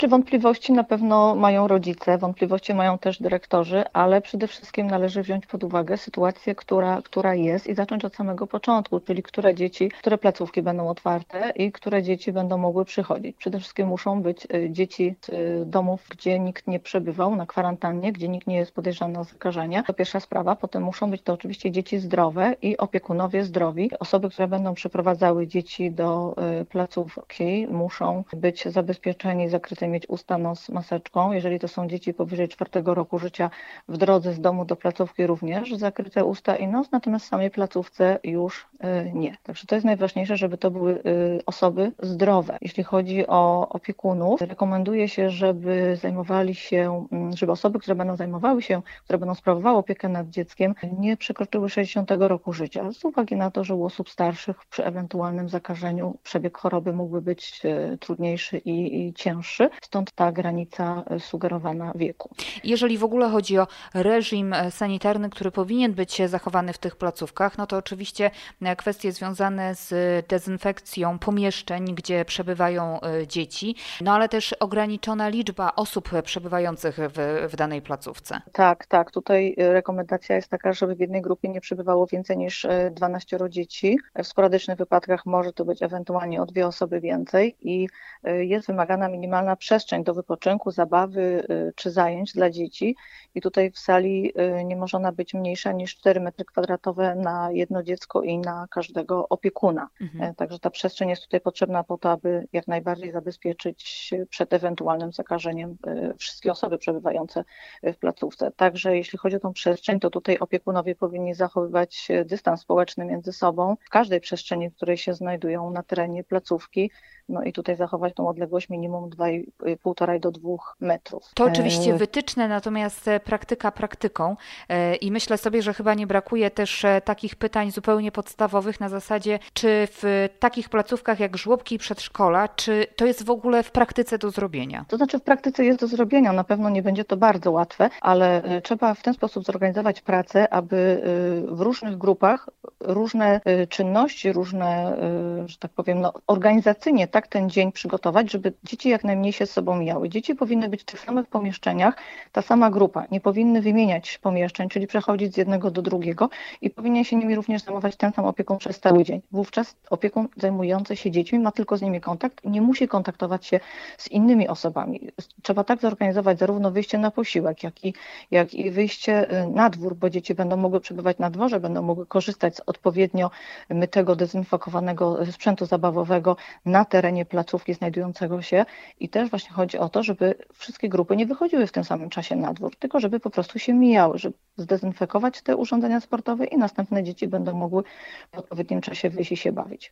Czy wątpliwości na pewno mają rodzice, wątpliwości mają też dyrektorzy, ale przede wszystkim należy wziąć pod uwagę sytuację, która jest i zacząć od samego początku, czyli które placówki będą otwarte i które dzieci będą mogły przychodzić. Przede wszystkim muszą być dzieci z domów, gdzie nikt nie przebywał na kwarantannie, gdzie nikt nie jest podejrzany o zakażenie. To pierwsza sprawa. Potem muszą być to oczywiście dzieci zdrowe i opiekunowie zdrowi. Osoby, które będą przeprowadzały dzieci do placówki, muszą być zabezpieczeni, zakryte, mieć usta, nos maseczką. Jeżeli to są dzieci powyżej 4 roku życia, w drodze z domu do placówki również zakryte usta i nos, natomiast w samej placówce już nie. Także to jest najważniejsze, żeby to były osoby zdrowe. Jeśli chodzi o opiekunów, rekomenduje się, żeby osoby, które będą zajmowały się, które będą sprawowały opiekę nad dzieckiem, nie przekroczyły 60 roku życia. Z uwagi na to, że u osób starszych przy ewentualnym zakażeniu przebieg choroby mógłby być trudniejszy i cięższy, stąd ta granica sugerowana wieku. Jeżeli w ogóle chodzi o reżim sanitarny, który powinien być zachowany w tych placówkach, no to oczywiście kwestie związane z dezynfekcją pomieszczeń, gdzie przebywają dzieci, no ale też ograniczona liczba osób przebywających w danej placówce. Tak. Tutaj rekomendacja jest taka, żeby w jednej grupie nie przebywało więcej niż 12 dzieci. W sporadycznych wypadkach może to być ewentualnie o 2 osoby więcej i jest wymagana minimalna przestrzeń do wypoczynku, zabawy czy zajęć dla dzieci. I tutaj w sali nie może ona być mniejsza niż 4 m² na jedno dziecko i na każdego opiekuna. Także ta przestrzeń jest tutaj potrzebna po to, aby jak najbardziej zabezpieczyć przed ewentualnym zakażeniem wszystkie osoby przebywające w placówce. Także jeśli chodzi o tą przestrzeń, to tutaj opiekunowie powinni zachowywać dystans społeczny między sobą w każdej przestrzeni, w której się znajdują na terenie placówki. No i tutaj zachować tą odległość minimum 1,5 do 2 metrów. To oczywiście wytyczne, natomiast praktyka praktyką i myślę sobie, że chyba nie brakuje też takich pytań zupełnie podstawowych na zasadzie, czy w takich placówkach jak żłobki i przedszkola, czy to jest w ogóle w praktyce do zrobienia? To znaczy w praktyce jest do zrobienia, na pewno nie będzie to bardzo łatwe, ale trzeba w ten sposób zorganizować pracę, aby w różnych grupach różne czynności, różne, że tak powiem, organizacyjnie tak ten dzień przygotować, żeby dzieci jak najmniej się z sobą mijały. Dzieci powinny być w tych samych pomieszczeniach, ta sama grupa, nie powinny wymieniać pomieszczeń, czyli przechodzić z jednego do drugiego i powinien się nimi również zajmować ten sam opiekun przez cały dzień. Wówczas opiekun zajmujący się dziećmi ma tylko z nimi kontakt i nie musi kontaktować się z innymi osobami. Trzeba tak zorganizować zarówno wyjście na posiłek, jak i wyjście na dwór, bo dzieci będą mogły przebywać na dworze, będą mogły korzystać z odpowiednio mytego, dezynfekowanego sprzętu zabawowego na terenie placówki znajdującego się i też właśnie chodzi o to, żeby wszystkie grupy nie wychodziły w tym samym czasie na dwór, tylko żeby po prostu się mijały, żeby zdezynfekować te urządzenia sportowe i następne dzieci będą mogły w odpowiednim czasie wyjść i się bawić.